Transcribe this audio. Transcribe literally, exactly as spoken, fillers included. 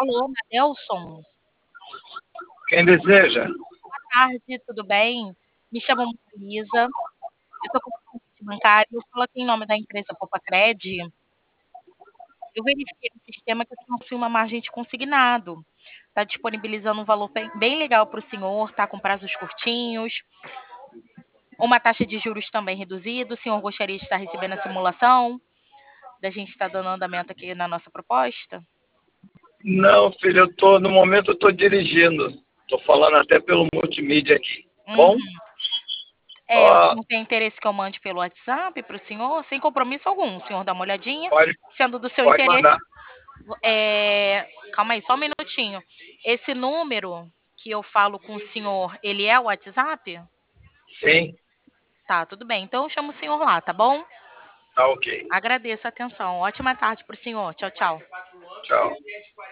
Alô, Nadelson? Quem deseja? Boa tarde, tudo bem? Me chamo Marisa, eu estou com convite bancário, eu falo aqui em nome da empresa Popacred. Eu verifiquei no sistema que eu tenho assim, uma margem de consignado. Está disponibilizando um valor bem, bem legal para o senhor, está com prazos curtinhos, uma taxa de juros também reduzida. O senhor gostaria de estar recebendo a simulação da gente estar dando andamento aqui na nossa proposta? Não, filho, eu tô, no momento eu estou dirigindo. Estou falando até pelo multimídia aqui. Bom, Uhum. É, o ó, senhor tem interesse que eu mande pelo WhatsApp para o senhor, sem compromisso algum. O senhor dá uma olhadinha, pode, sendo do seu pode interesse. mandar. É... Calma aí, só um minutinho. Esse número que eu falo com o senhor, ele é o WhatsApp? Sim, Tá, tudo bem. Então eu chamo o senhor lá, tá bom? tá ok. Agradeço a atenção. Ótima tarde para o senhor. Tchau, tchau. Tchau.